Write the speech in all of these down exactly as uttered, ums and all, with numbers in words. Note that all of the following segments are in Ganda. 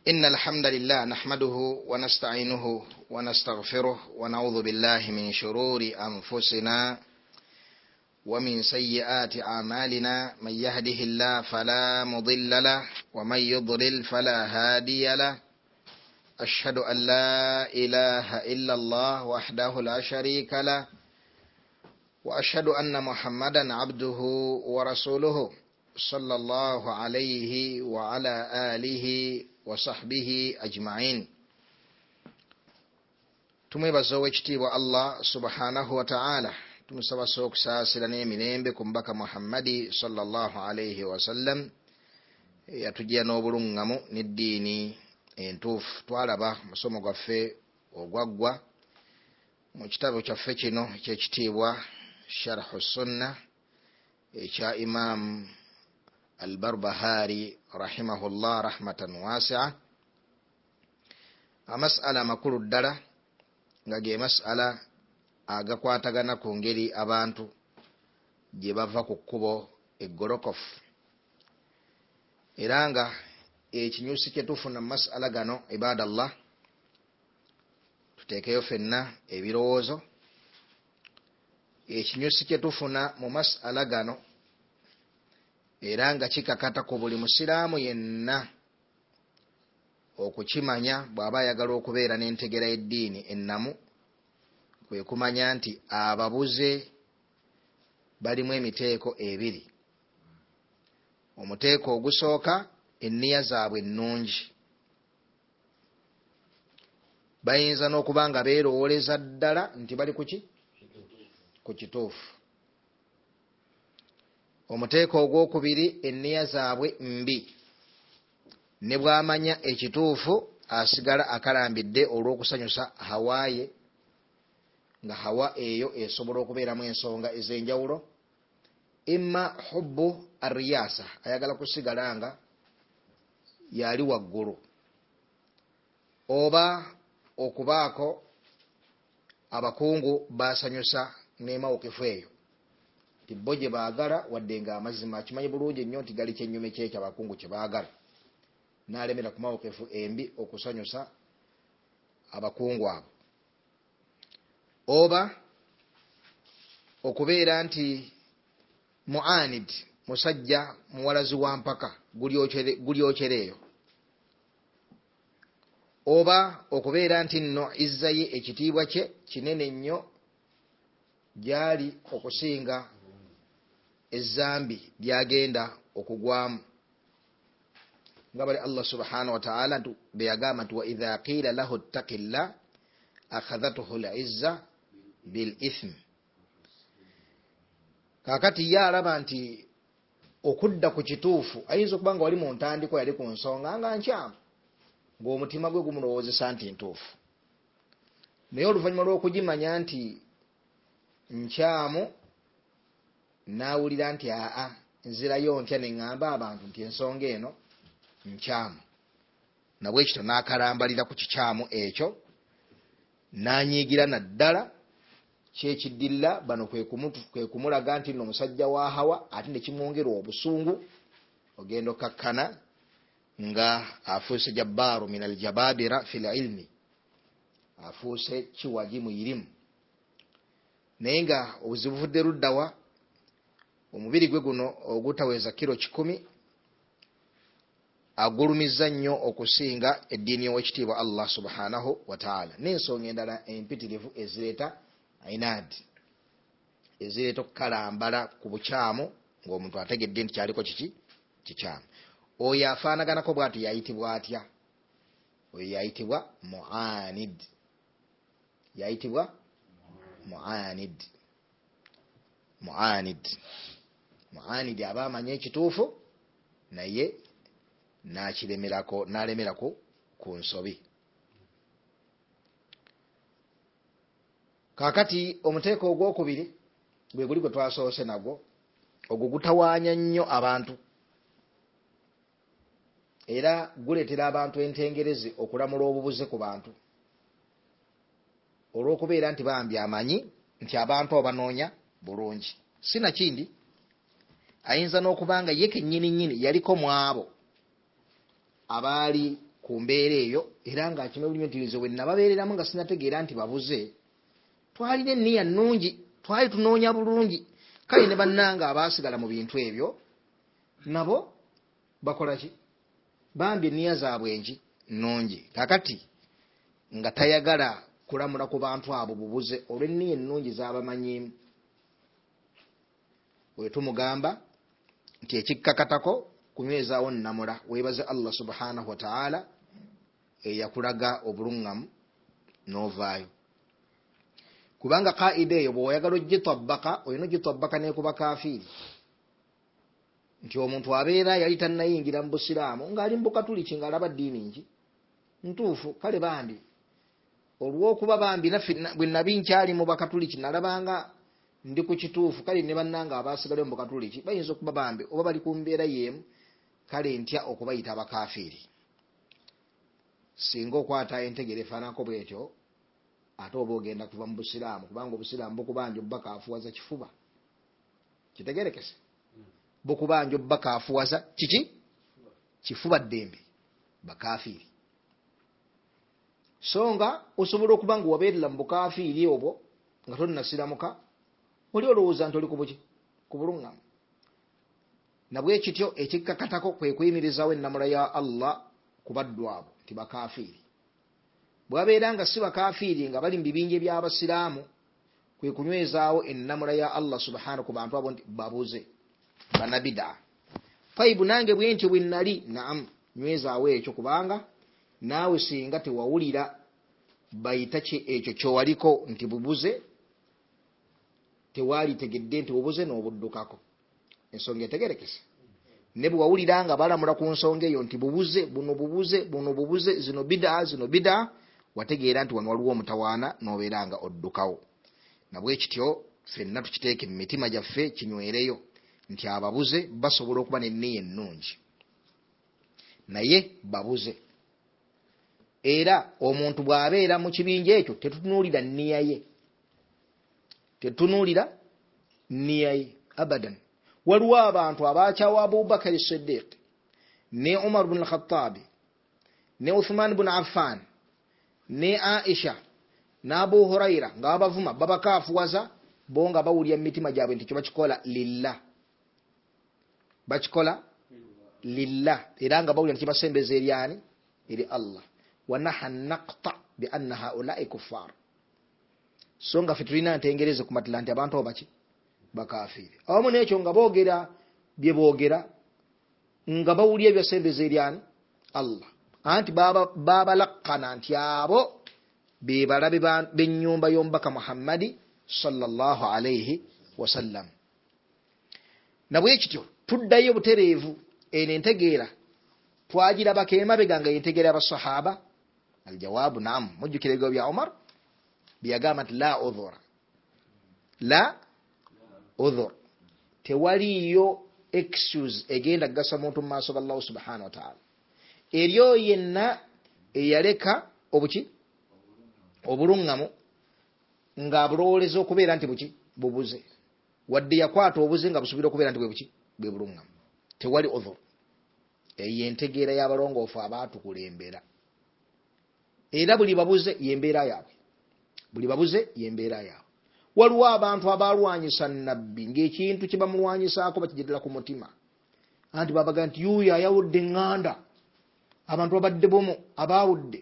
إن الحمد لله نحمده ونستعينه ونستغفره ونعوذ بالله من شرور أنفسنا ومن سيئات أعمالنا من يهده الله فلا مضل له ومن يضلل فلا هادي له أشهد أن لا إله إلا الله وحده لا شريك له وأشهد أن محمدا عبده ورسوله صلى الله عليه وعلى آله وصحبه أجمعين. tumwebaza owekitiibwa Allah subhanahu wa ta'ala, tumusaba okusaasira n'emirembe ku mbaka Muhammadi sallallahu alayhi wa sallam yatujja n'obulungamu n'eddiini entuufu. Twalaba musomo gwaffe ogwaggwa mu kitabo kyaffe kino ekyekitiibwa Sharhu Sunna ekya Imam Al-Barbahari rahimahullah rahmatan wasi'a. Amas'ala makulu ddala nga ge mas'ala agakwatagana ku ngeri abantu gye bava ku kkubo eggolokofu, era nga ekinyusi kye tufuna mu mas'ala gano ibadallah, tuteekeyo ffenna ebirowoozo. Ekinyusi kye tufuna mu mas'ala gano era nga kikakata ku buli musiraamu yenna okukimanya bw'aba ayagala okubeera n'entegera y'eddiini ennamu, kwe kumanya nti ababuze balimu emiteeko ebiri. Omuteeko ogusooka, enniya zaabwe ennungi, bayinza n'okuba nga beerowooleza ddala nti bali kuki ku kituufu. Omuteeko ogwokubiri, enniya zaabwe mbi, ne bw'amanya ekituufu asigala akalambidde olw'okusanyusa hawaaye, nga hawa eyo esobola okubeeramu ensonga ez'enjawulo. Imma hubbu arriyasa, ayagala kusigala nga yali waggulu, oba okubaako abakungu basanyusa n'emawukifu eyo nti bo gye baagala, wadde nga amazima akimanyi bulungi ennyo nti gali kyennyume kyekyo abakungu kye baagala, n'alemera ku mawukifu embi okusanyusa abakungu abo. Oba okubeera nti mu'anid, musajja muwalazi wa mpaka, gulyokere eyo. Oba okubeera nti nno izza ye, ekitiibwa kye kinene nnyo gyali okusinga ezzambi lyagenda okugwamu, nga bali Allah subhanahu wa ta'ala be yagamba nti wa idha qila lahu ttaqillah akhadhathu al-izza bil ithm. Kaakati ye alaba nti okudda ku kituufu, ayinza okuba nga wali mu ntandiko yali ku nsonga nga nkyamu, ng'omutima gwe gumulowoozesa nti ntuufu, naye oluvannyuma lw'okugimanya nti nkyamu n'awulira nti aa nzirayo ntya ne ŋŋamba abantu nti ensonga eno nkyamu, nabwe ekito n'akalambalira ku kikyamu ekyo, n'anyiigira naddala. Kyekiddirira bano kwe kumulaga nti nno omusajja wa hawa, ate ne kimwongera obusungu, ogenda okkakkana nga afuuse jabbaaru min aljabaabira fil ilmi, afuuse kiwagi mu irimu. Naye nga obuzibu buvudde luddawa, omubiri gwe guno ogutaweza kiro kikumi agulumizza nnyo okusinga eddiini y'owekitiibwa Allah subhanahu wa ta'ala, n'ensonga endala empitirivu ezireeta inaadi, ezireeta okukalambala ku bukyamu ng'omuntu ategedde nti kyaliko kiki kikyamu. Oyo afaanaganako bw'atyo yayitibwa atya? Oyo yayitibwa mu'anid, yayitibwa mu'anid. Mu'anid mu'anid aba amanya ekituufu naye n'akiremerako, n'alemerako ku nsobi. Kaakati omuteeko ogwokubiri gwe guli gwe twasoose nagwo, ogwo gutawaanya nnyo abantu, era guleetera abantu entengerezi okulamula obubuze ku bantu, olw'okubeera nti bambi amanyi nti abantu abanoonya bulungi. Sinakindi, ayinza n'okuba nga ye kennyini nnyini yaliko mu abo abaali ku mbeera eyo era ng'akimanya bulungi nti nze bwe nababeereramu nga sinategeera nti babuze twalina enniya nnungi twali tunoonya bulungi kale ne bannanga abaasigala mu bintu ebyo nabo bakola ki bambi enniya zaabwe enki nnungi kakati nga tayagala kulamula ku bantu abo bubuze olw'enniya ennungi z'abamanyiimu bwe tumugamba nti ekikkakatako kunywezaawo nnamula weebaze Allah subhanahu wa ta'ala eyakulaga obulungamu n'ovaayo kubanga qaida eyo bw'oyagala ogitabbaka olina ogitabbaka ne ku bakafiiri nti omuntu abeera yali tannayingira mu busiraamu ng'ali mu bukatuliki ng'alaba ddiini nki ntuufu kale bambi olw'okuba bambi naffe bwe nabi nkyali mu bakatuliki nalabanga ndi ku kituufu kale ne bannanga abaasigale mu bukatuliki bayinza okuba bambi oba bali ku mbeera y'emu kale ntya okubayita abakafiiri singa okwata entegere efaanako bwetyo ate oba ogenda kuva mu busiraamu kubanga obusiraamu bukubanja obubakaafuwaza kifuba kitegerekese bukubanja obubakaafuwaza kiki kifuba ddembe bakafiiri so nga osobola okuba nga wabeerera mu bukafiiri obwo nga tonnasiramuka oli olowooza nti oli ku buki ku buluŋŋamu nabwe kityo ekikkakatako kwe kuyimirizaawo ennamula ya Allah ku baddu abo nti bakafiiri bwabeera nga si bakafiiri nga bali mu bibinja by'abasiraamu kwe kunywezaawo ennamula ya Allah subhanahu ku bantu abo nti babuze banabida faibu nange bwe ntyo bwe nnali naam nywezaawo ekyo kubanga naawe singa tewawulira bayita ki ekyo kyowaliko nti bubuze tewaali tegedde nti bubuze n'obuddukako ensonga etegerekese ne bwe wawulira nga balamula ku nsonga eyo nti bubuze buno bubuze buno bubuze zino bida zino bida wategeera nti wano waliwo omutawaana n'obeera nga oddukawo nabwe kityo ffenna tukiteeke mu mitima gyaffe kinywereyo nti ababuze basobola okuba n'enniya ennungi naye babuze era omuntu bw'abeera mu kibinja ekyo tetutunuulira nniya ye tetutunuulira nniya ye abadan waliwo abantu abaakyawa Abubakar Siddiq ne Umar bin al-Khattab ne Uthman bin Affan ne Aisha ne Abu Huraira nga babavuma babakaafuwaza bo nga bawulya mitima gyabwe nti kyo bakikola lillah bakikola lillah era nga bawulya nti kibasembeza eri ani eri Allah wa nahnu naqta bi anna haula'i kuffar so nga ffe tulina ntengereze ku matila nti abantu abo baki bakafiiri awamu n'ekyo nga boogera bye boogera nga bawulya ebyasembeza eri ani Allah anti babalakkana nti abo be balabe b'ennyumba y'omubaka Muhammadi sallallahu alayhi wasallam nabwe kityo tuddayo butereevu eno entegeera twagirabako emabega nga yentegeera y'abasahaba aljawaabu naam mujjukira ebigabo bya Umar byagamba nti la udhura la udhur tewaliyo excuse egenda kugasa muntu mu maaso ga Allah subhanahu wa ta'ala eryo yenna eyaleka obuki obulungamu nga abulowoleza okubeera nti buki bubuze wadde yakwata obuze nga busuubira okubeera nti bwe buki bwe bulungamu tewali udhur eyo entegeera y'abalongoofu abaatukulembera era buli babuze yembeera yaabwe buli babuze yembeera yaabwe waliwo abantu abalwanyisa nabbi ng'ekintu kye bamulwanyisaako bakigerera ku mutima anti babaga nti yuuyo ayawudde eŋŋanda abantu babadde bomu abaawudde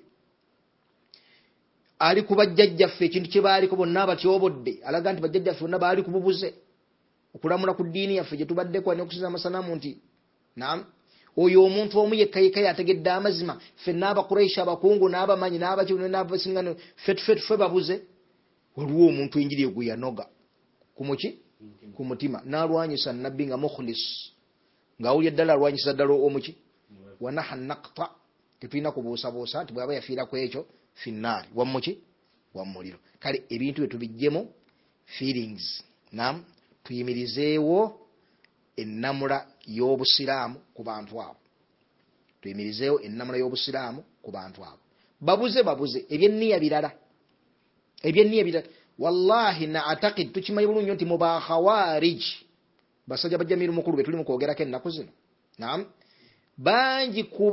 ali ku bajjajjaffe ekintu kye baaliko bonna abatyobodde alaga nti bajjajjaffe bonna baali ku bubuze okulamula ku ddiini yaffe gye tubaddeko n'okusinza amasanamu nti naam oyo omuntu omu yekka yekka yategedde amazima ffe n'abakuraishi abakungu n'abamanyi n'abakino n'abasingano ffe tufe tufe babuze waliwo omuntu enjiri egwe yanoga kumuki ku mutima n'alwanyisa nabbi nga mukhlis ng'awulya ddala alwanyisa ddala omuki wa nahnu naqta tetulina kubuusabuusa nti bw'aba yafiira ku ekyo finnaari wammuki wammuliro kale ebintu bye tubijjemu feelings nam tuyimirizeewo ennamula y'obusiraamu ku bantu abo tuyimirizeewo ennamula y'obusiraamu ku bantu abo babuze babuze ebyenniya birala ebyenniya birala wallahi na atakid tukimanyi bulungi nti mu bakhawarij basajja bajjamiru mukulu be tuli mu kwogerako ennaku zino naam bangi kubo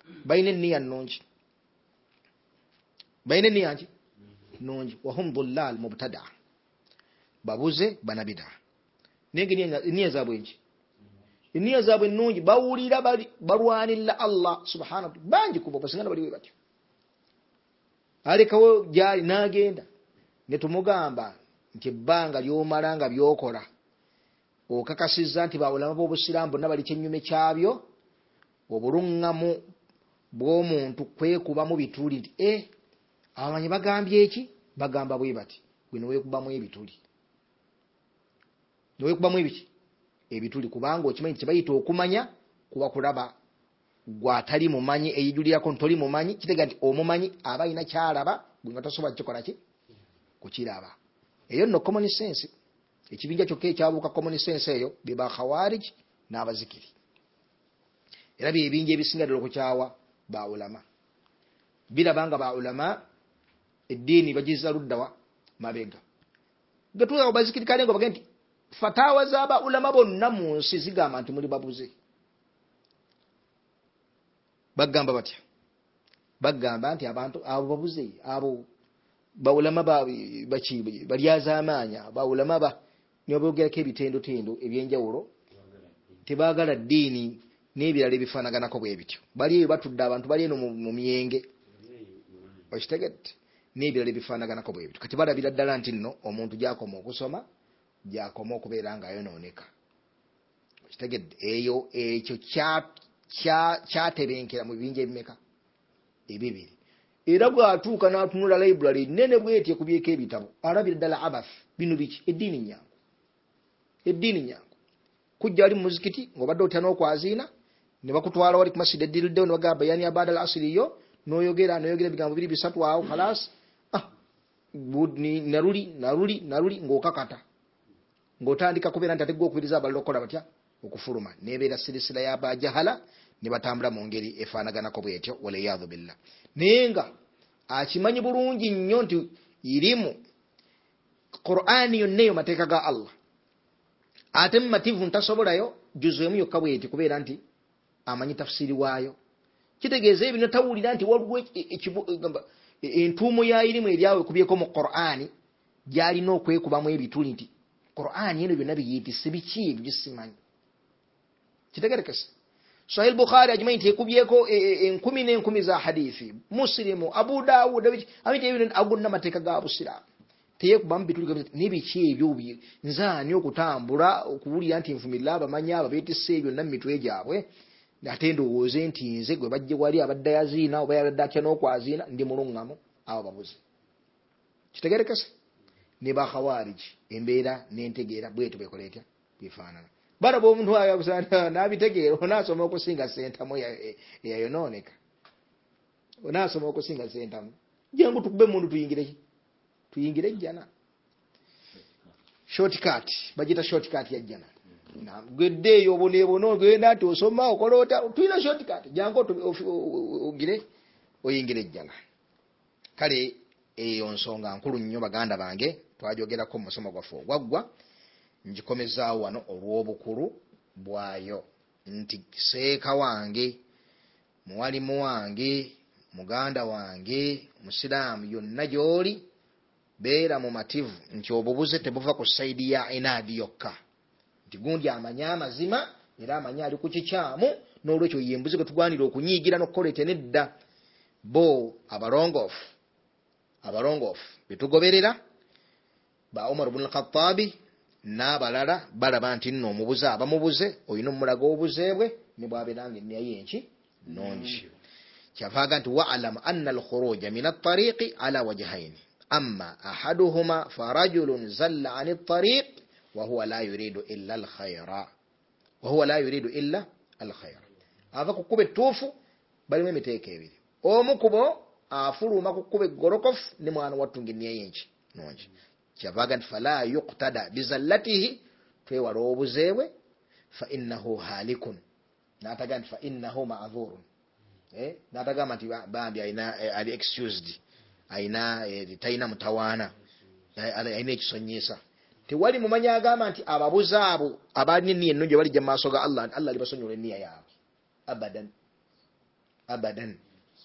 bayina enniya nnungi bayina enniya nki nnungi wahum dhullal mubtada babuze banabida nenge enniya zaabwe nki enniya zaabwe ennungi bawulira balwanirira Allah subhanahu bangi kubo basingana baliwe batyo alekawo gyali n'agenda ne tumugamba nti ebbanga ly'omala nga byokola okakasizza nti bawulama b'obusiraamu bonna bali kyennyume kyabyo obulungamu bw'omuntu kwekubamu bituli nti e abamanyi bagambye eki bagamba bwe bati gwe neweekubamu ebituli neweekubamu ebiki ebituli kubanga okimanyi kyebayita okumanya kuba kulaba gwatali mumanyi eyijulirako ntoli mumanyi kitega nti omumanyi aba alina kyalaba gwe nga tasobola kikola ki kukiraba eyo nno common sense ekibinja kyokka ekyabuuka common sense eyo beba khawarij n'abazikiri era byebinja ebisinga ddala okukyawa baulama birabanga baulama eddiini bagiza luddawa mabega gatuuka bazikiri kale ngo bagende nti fatawa z'abaulama bonna mu nsi zigamba nti muli babuze bagamba batya bagamba nti abantu abo babuze abo baulama baki balyazaamaanya baulama ba niboogerako ebitendotendo ebyenjawulo tebaagala ddiini n'ebirala ebifaanaganako bwe bityo bali eyo batudde abantu bali eno mu myenge okitegedde n'ebirala ebifaanaganako bwe bityo kati balabira ddala nti nno omuntu gyakoma okusoma gyakoma okubeera nga ayonooneka okitegedde eyo ekyo kyatebenkera mu bibinja ebimeka ebibiri era bw'atuuka n'atunula library nene bw'eti ekubyeko ebitabo alabira ddala abath bino biki eddiini nyangu eddiini nyangu kujja wali mu muzikiti ng'obadde otya n'okwaziina ne bakutwala wali ku masjid eddiriddewo ne bagamba bayani abada al asiri yo n'oyogera n'oyogera ebigambo biri bisatu awo khalas ah naruli naruli naruli ng'okakata ng'otandika kubeera nti ate gwe okubiriza abalala okukola batya okufuluma nebeera sirisira y'abajahala ne batambula mu ngeri efaanaganako bwetyo waliyadhu billah naye nga akimanyi bulungi nnyo nti irimu Qur'ani yonna eyo mateeka ga Allah ate mu mativu ntasobolayo juzu emu yokka bweti kubeera nti amanyi tafsiri waayo kitegeeza ebino tawulira nti waliwo entuumo ya irimu eryawe ekubyeko mu Qur'ani gyalina okwekubamu ebituli nti Qur'ani eno byonna biyitise biki ebyo gisimanyi kitegerekese Sahih Bukhari ajimanyi nti ekubyeko enkumi n'enkumi za hadithi Muslimu Abu Dawud abinti ebyo agonna mateeka ga busiraamu teyekubamu bituli n'ebiki ebyo nzaani okutambula okuwulira nti nfumirira abamanyi abo beetisse ebyo na mitwe gyabwe ate ndowooze nti nze gwe bajje wali abadde yaziina oba yabadde atya n'okwaziina ndi mulungamu abo babuze kitegerekese ne bakhawarij embeera n'entegeera bwetu bekola etya bifaanana baraba omuntu ayabusana n'abitegeera onaasoma okusinga sentamu eyayonooneka onaasoma okusinga sentamu jangu tukube mundu tuyingire tuyingire ejjana shortcut bagita shortcut ya jjana na gwedde eyo oboneebono ogenda nti osoma okola ota tuyina shortcut jangu ogire oyingire ejjana kale eyo nsonga nkulu nnyo baganda bange twajogerako mu musomo gwaffe ogwaggwa njikomezaawo wano olw'obukulu bwayo nti seeka wange muwalimu wange muganda wange musiraamu yonna gy'oli beera mu mativu nti obubuze tebuva ku sayidi ya inaadi yokka nti gundi amanye amazima era amanye ali ku kikyamu n'olwekyo yembuze gwe tugwanira okunyiigira n'okukola ete nedda bo abalongoofu abalongoofu betugoberera ba Umar ibn al-Khattabi n'abalala balaba nti nno omubuze abamubuze olina omulaga obuze bwe ne bwabeeranga enniya yenki nongi kyavaaga nti wa'lam anna al-khuruja min at-tariqi ala wajhayn amma ahaduhuma farajulun zalla 'an at-tariq wa huwa la yuridu illa al-khayra wa huwa la yuridu illa al-khayra ava kukuba ettuufu balimu emiteeko ebiri omu kubo afuluma kukuba eggolokofu ne mwana wattunga enniya yenki nongi kyavaaga nti fala yuqtada bizallatihi twewala obuzeebwe fa innahu halikun n'ataga nti fa innahu ma'dhurun eh n'atagamba nti bambi alina ali excused alina talina mutawaana alina ekisonyesa tewali mumanyi agamba nti ababuze abo abalina enniya ennungi balijja mu maaso ga Allah Allah alibasonyola enniya yaabwe abadan abadan.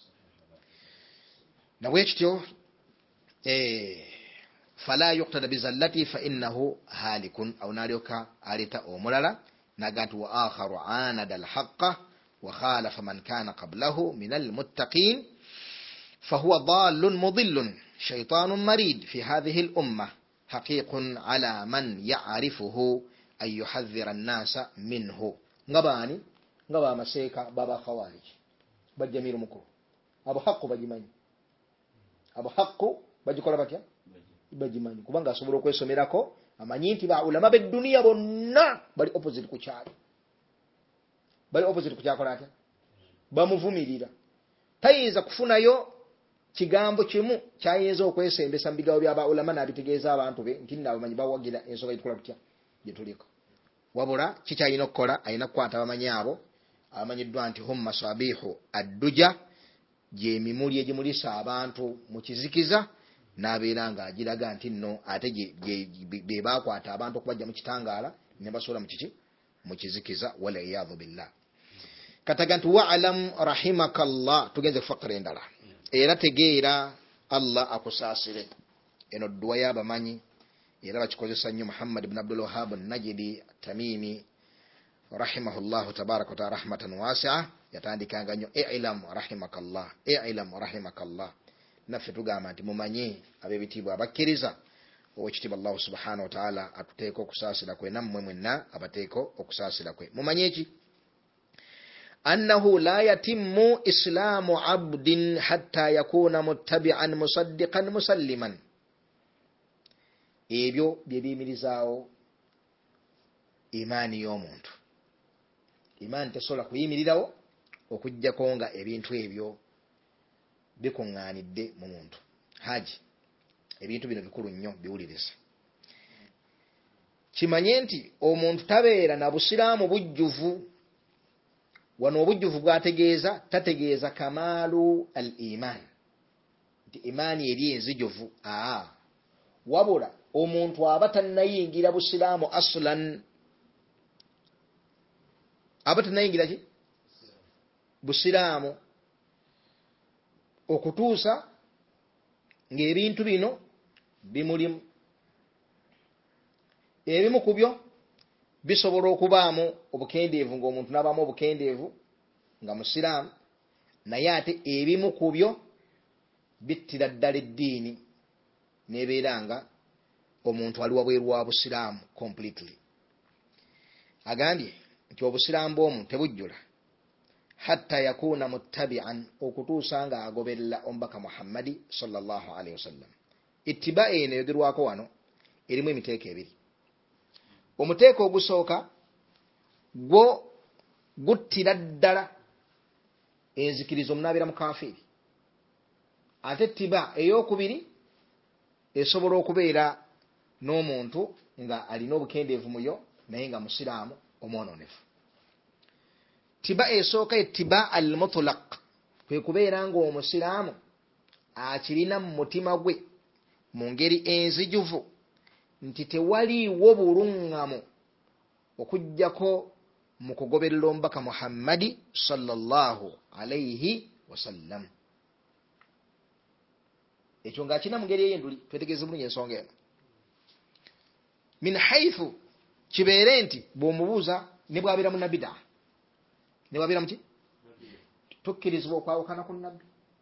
Nabwekityo eh fala yuqtada bizallati fa innahu halikun aw nalyoka alita omulala nagantu wa akharu anada alhaqqa wa khalafa man kana qablahu min almuttaqin fahuwa dallun mudillun shaytanun marid fi hadhihi al-ummah haqiqun ala man ya'rifuhu ay yuhadhdhira an-nasa minhu. Ngabani ngaba maseka baba khawarij bajamiru mukuru abo haqqu bajimanyi abo haqqu bajikola batya bajimanyi kubanga asobola okwesomerako amanyi nti ba ulama be dunia bonna bali opposite ku kyalo bali opposite ku kyakola atya bamuvumirira tayinza kufunayo kigambo kimu kyayinza okwesembesa mu bigawo byaba ulama n'abitegeeza abantu be nti nabo bamanyi bawagira ensonga yitukola tutya gyetuliko wabula kikyayina okukola ayina kukwata abamanyi abo abamanyiddwa nti hum masabihu adduja gyemimuli egimulisa abantu mu kizikiza n'abeera nga agiraga nti nno ate be bakwata abantu okubajja mu kitangaala ne basola mu kiki mu kizikiza wala iyadhu billah. Kataga nti wa'alam rahimakallah tugenze fakra endala era tegeera Allah akusaasire eno dduwa y'abamanyi era bakikozesa nnyo Muhammad ibn Abdul Wahhab an-Najdi Tamimi rahimahullahu tabaraka wa ta'ala rahmatan wasi'a yatandikanga nnyo i'lam rahimakallah i'lam rahimakallah. Naffe tugamba nti mumanye ab'ebitiibwa abakkiriza owekitiibwa Allah subhanahu wa ta'ala atuteeka okusaasira kwe nammwe mwenna abateeka okusaasira kwe. Mumanye eki annahu la yatimmu islamu abdin hatta yakuna muttabi'an musaddiqan musalliman. Ebyo bye biyimirizaawo imaani y'omuntu. Imaani tesobola kuyimirirawo okuggyako nga ebintu ebyo bikuŋŋaanidde mu muntu. Haji ebintu bino bikulu nnyo biwuliriza. Kimanye nti omuntu tabeera na busiraamu bujjuvu. Wano obujjuvu bwategeeza tategeeza kamaalu al iman nti imaani eri enzijuvu. Aa wabula omuntu aba tannayingira busiraamu aslan aba tannayingira ki busiraamu okutuusa ng'ebintu bino bimulimu. Ebimu ku byo bisobola okubaamu obukendeevu ng'omuntu n'abaamu obukendeevu nga musiraamu, naye ate ebimu ku byo bittira ddala eddiini n'ebeera nga omuntu ali wabweru wa busiraamu completely. Agambye nti obusiraamu bw'omu tebujjula hatta yakuna muttabi'an okutuusa nga agoberera omubaka Muhammadi sallallahu alaihi wasallam. Ittiba eno eyogerwako wano erimu emiteeko ebiri. Omuteeko ogusooka gwo guttira ddala enzikirizo omunaabira mu kafiri. Ate ettiba ey'okubiri esobola okubeera n'omuntu nga alina obukendeevu muyo naye nga musiraamu omwononefu. Tiba esooka ettiba al-mutlaq kwe kubeera nga omusiraamu akirina mu mutima gwe mu ngeri enzijuvu nti tewaliiwo buluŋŋamu okuggyako mu kugoberera omubaka Muhammadi sallallahu alayhi wasallam. Ekyo ng'akina mu ngeri ey'enduli twetegeeze bulungi ensonga eno. Min haythu kibeere nti bw'omubuuza ne bw'abeera mu nabbi daa ne bw'abeera mu ki tukkirizibwa okwawukana ku nabbi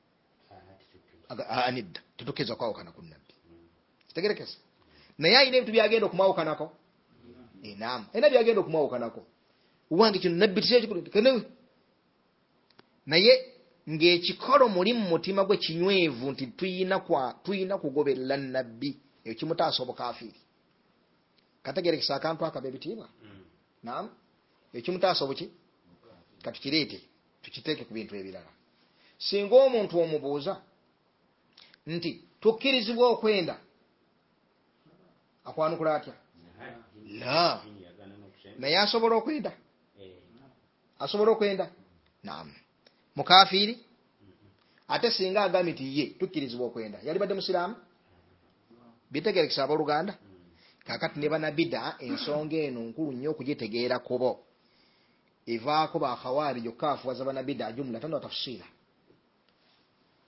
anidda tetukkirizibwa okwawukana ku nabbi kitegerekesa naye ayina ebintu byagenda okumwawukanako. Naam ayina byagenda okumwawukanako wange kino nabbi tisekikulu naye ng'ekikolo muli mu mutima gwe kinywevu nti tuyina tuyina kugoberera nabbi ekyo kimutaasa obukafiiri. Kategerekesa akantu akaba ebitiibwa. Naam ekimutaasa obuki katukireete tukiteeke ku bintu ebirala. Singa omuntu omubuuza nti tukkirizibwa okwenda akwanukula atya? La naye asobola okwenda asobola okwenda. Naam mukafiiri ate singa agambye nti ye tukkirizibwa okwenda yali badde musiraamu. Bitegerekesa abooluganda kakati ne banabida ensonga eno nkulu nnyo okugitegeera kubo evaako ba khawarij okaafuwaza banabida jumla tano tafsira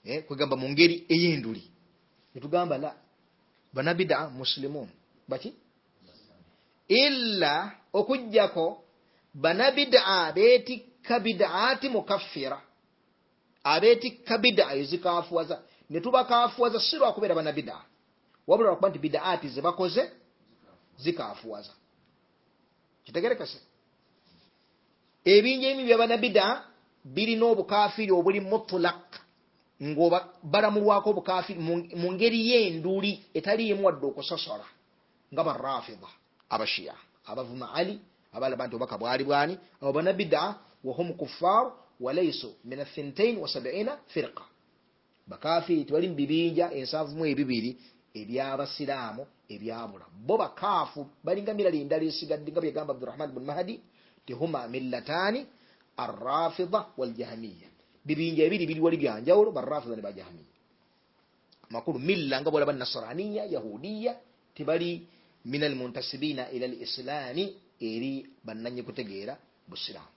eh kwegamba mu ngeri ey'enduli netugamba la bana bid'a muslimun baki illa okujjako bana bid'a beetikka bid'ati mukaffira abeetikka bid'a ezikaafuwaza ne tubakaafuwaza si lwa kubeera bana bid'a wabula lwakuba nti bid'ati ze bakoze zikaafuwaza. Kitegerekese ebingi ebimu bya bana bid'a birina obukaafiri obuli mutlaq ngoba balamulwako obukaafiri mu ngeri y'enduli etaliimu wadde okusosola nga barrafida abashiya abavuma ali abalaba nti obubaka bwali bwani abo bana bid'a wahum kuffar walaysu min athintain wa sab'ina firqa bakaafiri tebali mu bibinja ensanvu mu ebibiri ebyabasiraamu ebyabula bo bakaafu balinga mirali endala esigadde nga byegamba Abdurrahman ibn Mahdi tihuma millatani arrafida waljahmiya bibinja ebiri biri wali byanjawulo barrafida ne bajahmiya makulu milla nga bolaba nasraniya yahudiya tibali min almuntasibina ila alislami eri bannanye kutegeera busiraamu.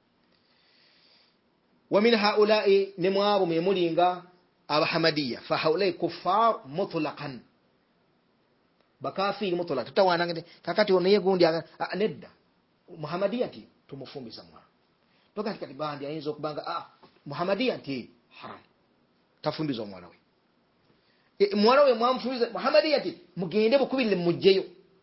Wa min haula'i nimwabo memulinga abahamadiya fa haula'i kuffar mutlaqan bakafiri mutlaq tutawana ngende kakati ono yegundi nedda muhamadiya nti tumufumbisa mwana toka kati bandi ayinza okubanga ah muhamadiya nti haram tafumbiza omwana we e, mwana we mwamfubiza muhamadiya nti mugende bukubirire mujjeyo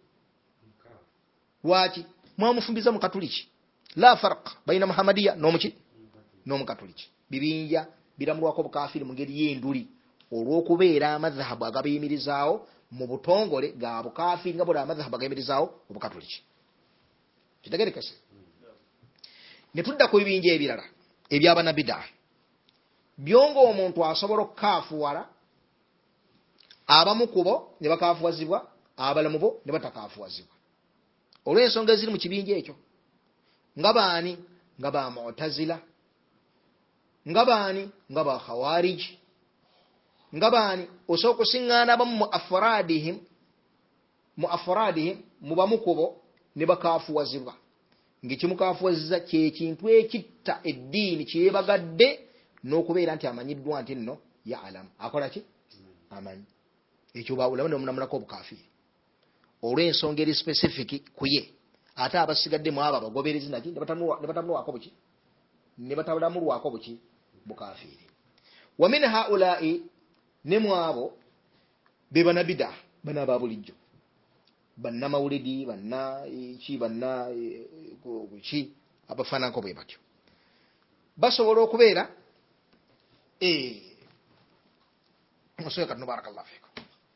waki mwamufumbiza mu katuliki la farq baina muhamadiya n'omuki n'omukatuliki bibinja biramulwako bukafiri mu ngeri y'enduli olw'okubeera amadhahabu agabiyimirizaawo mu butongole ga bukafiri nga buli amadhahabu agayimirizaawo obukatuliki. Kitegerekese ne tudda ku bibinja ebirala ebyabana bid'a byongo omuntu asobola okukaafuwala abamu kubo ne bakaafuwazibwa abalamu bo ne batakaafuwazibwa olw'ensonga eziri mu kibinja ekyo nga baani nga ba Mu'tazila nga baani nga ba Khawarij nga baani osobola okusiŋŋaana abamu mu afradihim mu afradihim mu bamu kubo ne bakaafuwazibwa ng'ekimukaafuwaziza kyekintu ekitta eddiini kyebagadde n'okubeera nti amanyiddwa nti nno ya alamu akola ki amanyi ekyo baawulaba ne bamunamulako obukaafiri olw'ensonga eri specific ku ye ate abasigaddemu abo abagoberezi naki ne batamulwako buki ne batalamulwako buki bukaafiri. Wa min haula'i ne mwabo be bana bid'a bana babulijjo banna mawulidi banna ki banna ki abafanako bwe batyo basobola okubeera eh musoya kanu barakallahu fikum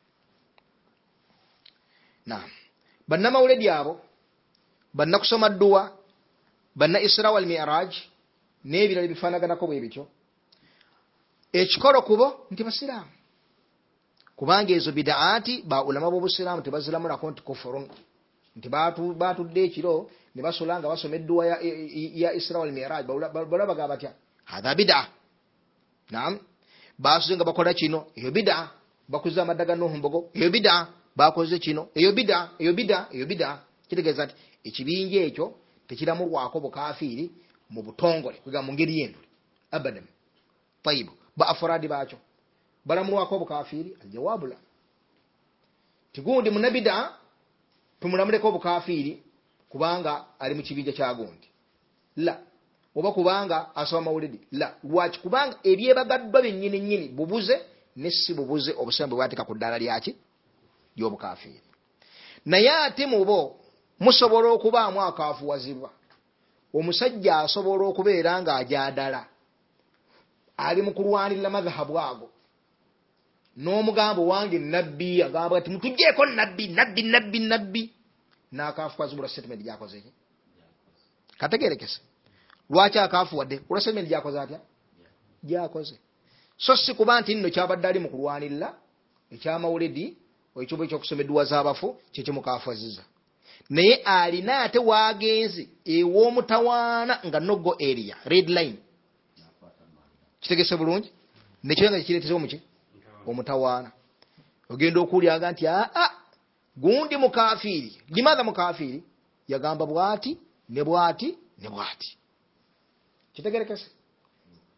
naam banna mawulidi abo banna kusoma dua banna Isra wal Mi'raj n'ebirala bifaanaganako bwe bityo ekikolo kubo nti basiraamu kubanga ezo bid'aati ba ulama b'obusiraamu tebazilamulako nti kufurun nti baatudde ekiro ne basula nga basoma edduwa ya, ya Isra wal Mi'raj balabaga batya hadha bid'a naam basuze nga bakola kino eyo bid'a bakuza amaddaga n'ohumbogo eyo bid'a bakoze kino eyo bid'a eyo bid'a eyo bid'a kitegeeza nti ekibinja ekyo tekiramulwako bukaafiri mu butongole kwega mu ngeri y'enduli abadan tayibu ba afradi baakyo balamulwako obukaafiri aljawabu la tigundi munabida tumulamuleko obukaafiri kubanga ali mu kibinja kya gundi la oba kubanga asoma mawulidi la lwaki kubanga ebyebagaddwa bennyini nnyini bubuze ne si bubuze obusembe bwatika ku ddala lyaki ly'obukaafiri naye ate mubo musobola okubaamu akaafuwazibwa omusajja asobola okubeera nga ajadala ali mu kulwanirira madhahabu ago n'omugambo wange nabbi agamba ati mutujjeeko nabbi nabbi nabbi nabbi n'akaafuwazibwa statement gyakoze ki kategerekese lwaki akaafuwadde olwa statement gyakoze atya gyakoze so si kuba nti nno kyabadde ali mu kulwanirira ekyamawulidi ekyoba ekyokusoma edduwa z'abafu kyekimukaafuwaziza naye alina ate waagenze ew'omutawaana nga noggo area red line kitegese bulungi nekyo nga kikireeteza omuki omutawaana ogenda okuwuliraga nti aa gundi mukaafiri limadha mukaafiri yagamba bwati ne bwati ne bwati kitegerekese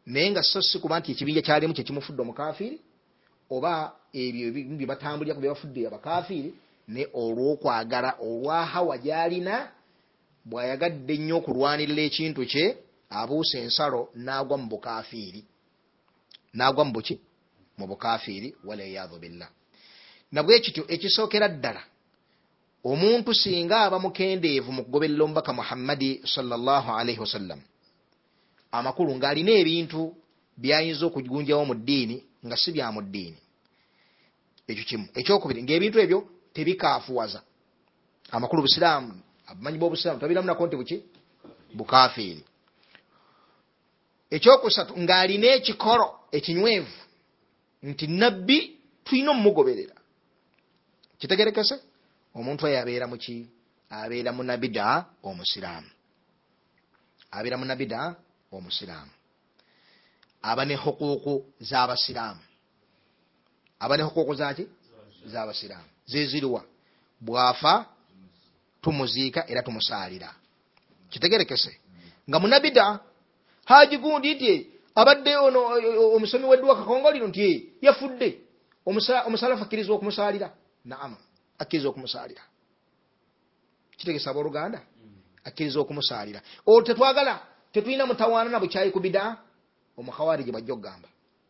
naye nga so si kuba nti ekibinja kyalimu kyekimufudde omukafiri oba ebyo bye batambulira ku byabafudde abakafiri, ne olw'okwagala olwahawa gyalina bw'ayagadde ennyo okulwanirira ekintu kye abuusa ensalo n'agwa mu bukafiri, n'agwa mu buki mu bukafiri waliyadhu billah. Nabwe kityo ekisookera ddala omuntu singa aba mukendeevu mu kugoberera omubaka Muhammadi sallallahu alaihi wasallam amakulu ng'alina ebintu byayinza okugunjawo mu ddiini nga si bya mu ddiini, ekyo kimu. Ekyokubiri, ng'ebintu ebyo tebikaafuwaza amakulu busiraamu, abamanyi b'obusiraamu tabiramu nako nti buki bukafiri. Ekyokusatu, ng'alina ekikolo ekinywevu nti nabbi tulina omumugoberera. Kitegerekese? Omuntu oyo abeera muki? Abeera munabida omusiraamu, abeera munabida omusiraamu, aba ne hukuuku z'abasiraamu, aba ne hukuuku zaki z'abasiraamu zeziriwa bwafa tumuziika era tumusaalira. Kitegerekese? Nga munabida haji gundi nti abadde ono omusomi w'edduwa kakongoliro nti yafudde omusalafu akkiriza okumusaalira. Naam, akkiriza okumusaalira. Kitegesa abooluganda akkiriza okumusaalira. Olwo tetwagala, tetulina mutawaana na bukyayi ku bidaa omukhawariji bajja okugamba.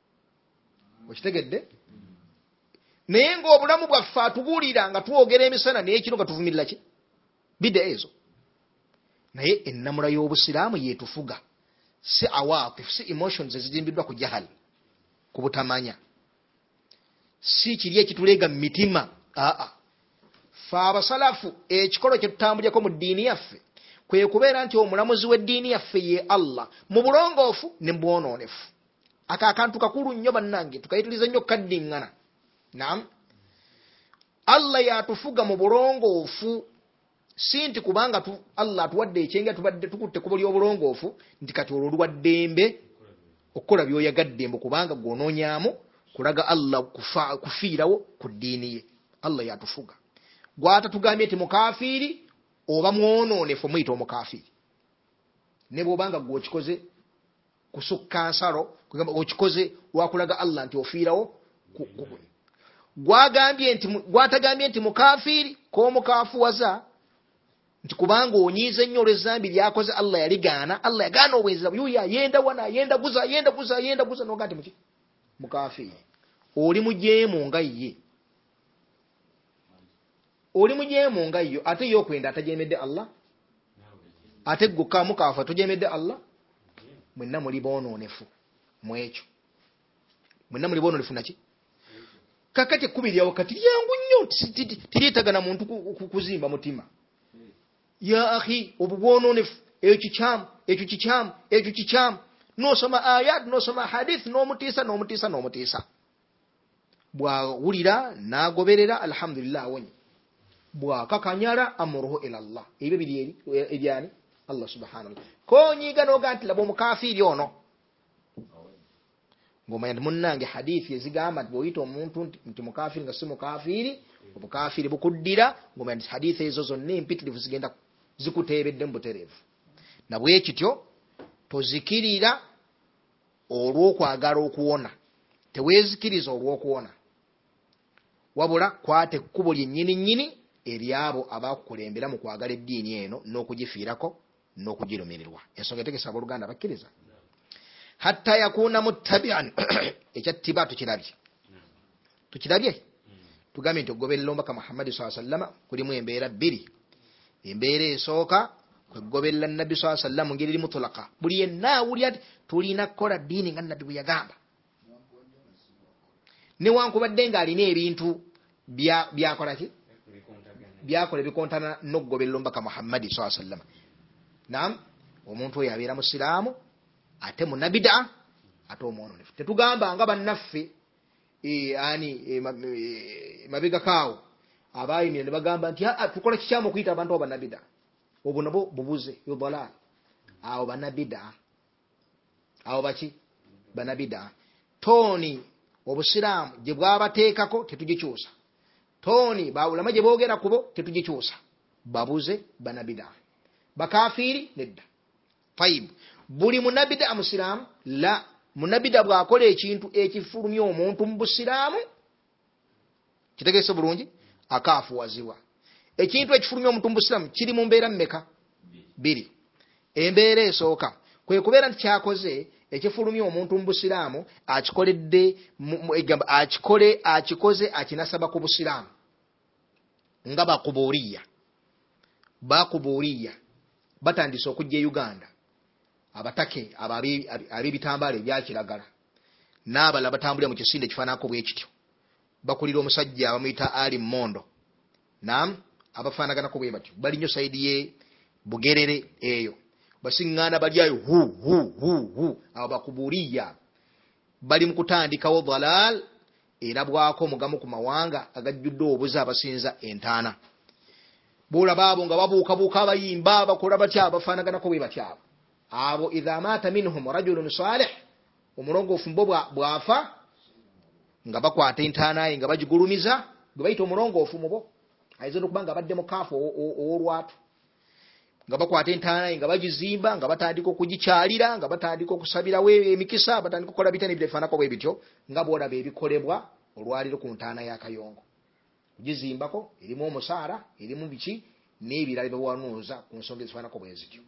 Okitegedde? Naye ng'obulamu bwaffe atubuulira nga twogera emisana naye kino nga tuvumirira ki bidaa ezo. Naye ennamula y'obusiraamu yeetufuga, si awaatif, si emotions ezijimbiddwa ku jahal, ku butamanya, si kiri ekituleega mu mitima. Aa, fe abasalafu ekikolo kye tutambulyako mu ddiini yaffe kwe kubeera nti omulamuzi w'eddiini yaffe ye Allah mu bulongoofu ne bwonoonefu. Aka akantu kakulu nnyo bannange, tukayitiriza nnyo kaddiŋŋana. Naam, Allah yatufuga mu bulongoofu, si nti kubanga tu, Allah atuwadde ekyenga tubadde tukutte kubo ly'obulongoofu nti kati olwo luwa ddembe okukola by'oyagadde mbu kubanga gwonoonyaamu kulaga Allah kufa, kufiirawo ku ddiini ye. Allah yatufuga. Gwata tugambye nti mukafiri oba mwonoonefu muyita omukafiri. Ne bw'obanga gwe okikoze kusukka nsalo, kugamba okikoze wakulaga Allah nti ofiirawo. Gwagambye nti gwatagambye nti mukafiri ko mukafuwaza nti kubanga onyiize nnyo olw'ezzambi lyakoze Allah yaligaana, Allah yagaana obwenzi yuya yenda wana yenda guza yenda guza yenda guza noga nti muki mukafiri. Oli mujeemu nga ye, oli mujeemu nga yo, ate yo kwenda atajemedde Allah, ate gukka mukafa tujemedde Allah. Mwenna muli bonoonefu mu ekyo, mwenna muli bonoonefu naki kakati ekkumi lyawo kati lyangu nnyo, tiriitagana muntu kuzimba mutima. Ya akhi, obubwonoonefu ekyo kikyamu, ekyo kikyamu, ekyo kikyamu. N'osoma ayat, n'osoma hadith, n'omutiisa n'omutiisa n'omutiisa. Bwawulira n'agoberera alhamdulillah awonye, bwakakanyala amuruhu ila Allah. Ebyo biri ebyani Allah subhanahu wa ta'ala. Ko nyiga noga nti labo mukafiri ono ngomanya nti munnange hadithi ezigamba nti bw'oyita omuntu nti mukafiri nga si mukafiri obukafiri bukuddira, ngomanya nti hadithi ezo zonna empitirivu zigenda zikuteebedde mu butereevu. Na bwe kityo tozikirira olw'okwagala okuwona, teweezikiriza olw'okuwona, wabula kwata ekkubo lyennyini nnyini eryabo abaakukulembera mu kwagala eddiini eno n'okugifiirako n'okugirumirirwa. Ensonga etegesa abooluganda bakkiriza. Hatta yakuna muttabi'an ekyattiba tukirabye tukirabye tugambye nti okugoberera omubaka Muhammad sallallahu alaihi wasallam kulimu embeera bbiri. Embeera esooka kwegoberera nabbi sallallahu alaihi wasallam ngeri mutulaka, buli yenna awulira ati tulina kukola ddiini nga nabbi bwe yagamba, newankubadde ng'alina ebintu byakola ki byakola ebikontana n'okugoberera omubaka Muhammad sallallahu alaihi wasallam. Naam, omuntu oyo abeera musiraamu ate munabida ate omwononefu. Tetugamba nga bannaffe ani mabega kaawo abaayimira ne bagamba nti tukola kikyamu okuyita abantu abanabida. Obwo nabo bubuze yobala. Awo banabida, awo baki banabida. Toni obusiraamu gye bwabateekako tetugikyusa, toni bawulama gye boogera kubo tetugikyusa, babuze banabida. Bakafiri nedda. Tayib, buli munabida amusiraamu la munabida bw'akola ekintu ekifulumya omuntu mu busiraamu kitegeese bulungi akaafuwazibwa. Ekintu ekifulumya omuntu mu busiraamu kiri mu mbeera mmeka? Biri. Embeera esooka kwe kubeera nti kyakoze ekifulumya omuntu mu busiraamu akikoledde akikole akikoze akinasaba ku busiraamu nga bakubuuriya bakubuuriya batandise okujja e Uganda abatake ab'ebitambaala ebyakiragala n'abalala batambulira mu kisinde ekifaanako bwe kityo bakulira omusajja abamuyita Ali Mondo nam abafaanaganako bwe batyo bali nnyo sayidi ye Bugerere eyo basiŋŋaana bali ayo hu hu hu hu abo bakubuuriya bali mu kutandikawo dalaal erabwako mugamu ku mawanga agajjudde obuzi abasinza entaana boolaba abo nga babuukabuuka abayimba bakola batya abafaanaganako bwe batya abo idha maata minhum rajulun salih omulongoofu mbo bw'afa nga bakwata entaana ye nga bagigulumiza gwe bayita omulongoofu mubo ayinza okuba nga badde mukaafu ow'olwatu nga bakwata entaana ye nga bagizimba nga batandika okugikyalira nga batandika okusabirawo emikisa batandika okukola bitani bifaanako bwe bityo nga boolaba ebikolebwa olwaliro ku ntaana ya Kayongo kugizimbako erimu omusaara erimu biki n'ebirala byebawanuuza ku nsonga ezifaanako bwe zityo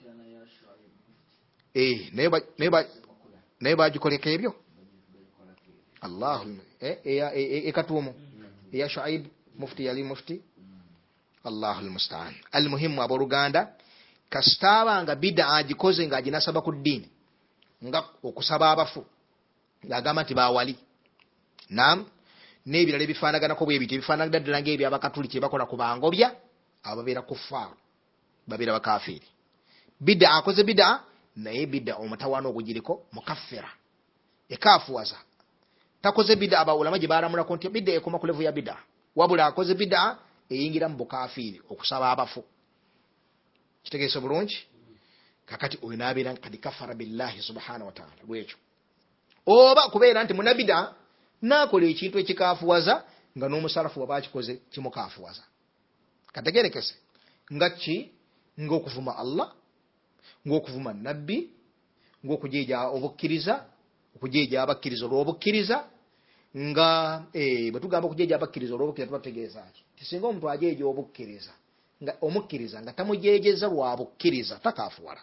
naye bagikoleka ebyo allahu ekatuumu eya Shuaib mufti yali mufti allahu almustaan. Almuhimu abooluganda kasitaaba nga bida agikoze nga aginasaba ku ddiini nga okusaba abafu ng'agamba nti baawali nam n'ebirala ebifaanaganako bwe bityo ebifaanagana ddala ng'ebyo abakatuliki bakola ku bangobya abo babeera kuffaaru babeera bakafiiri. Bida akoze bida naye bida omutawaana ogugiriko mukaffira ekaafuwaza takoze bida abawulama gye baalamulako nti bida ekoma ku levu ya bida wabula akoze bida eyingira mu bukafiiri okusaba abafu. Kitegeese bulungi kakati oyo n'abeera kadi kafara billahi subhanahu wa ta'ala lwekyo oba kubeera nti munabida n'akola ekintu ekikaafuwaza nga n'omusalafu waba akikoze kimukaafuwaza. Kategeerekese nga ki? Ng'okuvuma Allah, ng'okuvuma nabbi, ng'okujeeja obukkiriza okujeeja abakkiriza olw'obukkiriza nga bwe tugamba okujeeja abakkiriza olw'obukkiriza tuba tutegeeza ki? Tisinga omuntu ajeeja obukkiriza nga omukkiriza nga tamujeejeza lwa bukkiriza takaafuwala.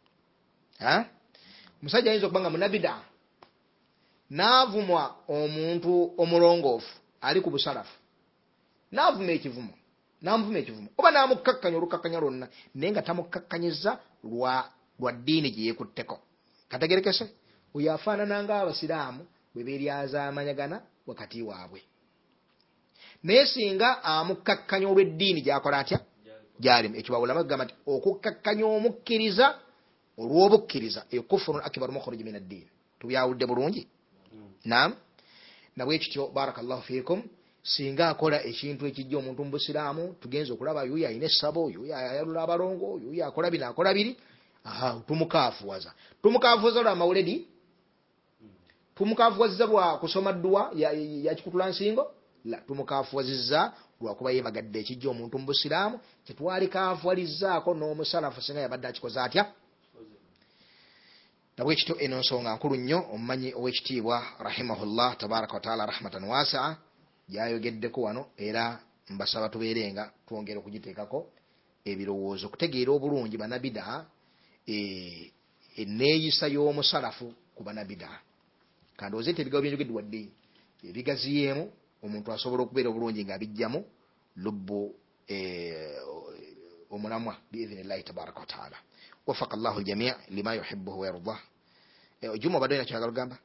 Omusajja ayinza okuba nga munabida n'avumwa omuntu omulongoofu ali ku busalafu n'avuma ekivumo n'amuvuma ekivumo oba n'amukkakkanya olukkakkanya lwonna naye nga tamukkakkanyiza lwa lwa ddiini gye yeekutteko. Kategerekese oyo afaanana ng'abasiraamu bwe beeryazaamanyagana wakati waabwe. Naye singa amukkakkanya olw'eddiini gy'akola atya gy'alimu ekyo bawulama kugamba nti okukkakkanya omukkiriza olw'obukkiriza eyo kufurun akbaru mukhruj min ad-din. Tubyawulidde bulungi? Naam. Nabwe kityo barakallahu fiikum singa akola ekintu ekijja omuntu mu busiraamu tugenza okulaba yuyo ayina essabo yuyo ayalula abalongo yuyo akola bino akola biri aha tumukaafuwaza. Tumukaafuwaza lwa mawuledi tumukaafuwazizza lwa kusoma dduwa ya kikutula nsingo la tumukaafuwazizza lwakuba yeebagadde ekijja omuntu mu busiraamu kyetwali kaafuwalizzaako n'omusalafu singa yabadde akikoze atya. Nabwe kityo eno nsonga nkulu nnyo omumanyi ow'ekitiibwa rahimahullah tabaraka wa taala rahmatan wasaa gyayogeddeko wano era mbasaba tubeerenga twongera okugiteekako ebirowoozo kutegeera obulungi banabida enneeyisa y'omusalafu ku banabida. Kandowooze nti ebigambo byenjogeddwa ddiini ebigaziyeemu omuntu asobola okubeera obulungi ng'abijjamu lubbu omulamwa biidhinillahi tabaraka wa taala. وفق الله الجميع لما يحبه ويرضاه. جمعة بدينا شغال الجنب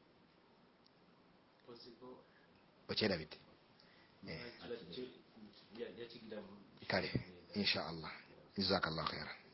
وكذا بيت كاري إن شاء الله. جزاك الله خيرا.